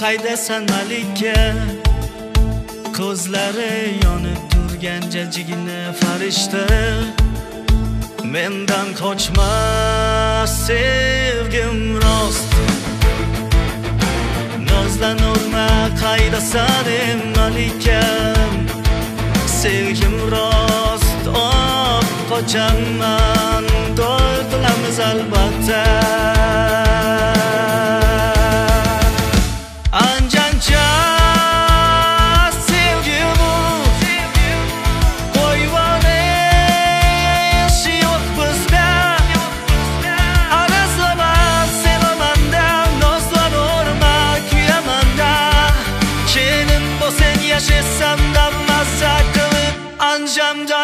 qaydasan malika, ko'zlari yonib turgan jajigina farishta. Mendan qochma sevgim rost, nozlanurma qaydasan malikam. Sevgim rost, qochaman, do'rdilamiz albatta. Anjancha sevgi bu, qo'yvone ishi yo'q bizda. Araslama sevamanda, nozlanurma kuyamanda. Keling bo'lsang yashasam-da mazza qilib Anjamda.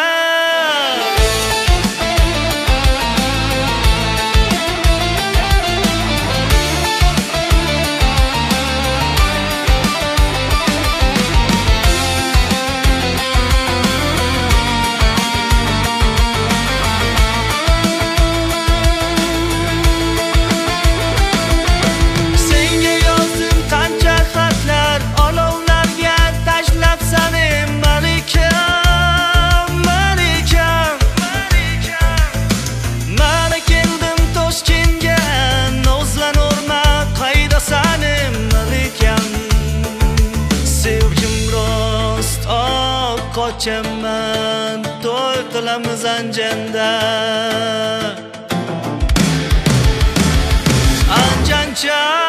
Qochaman, to'y qilamiz Anjanda. Anjancha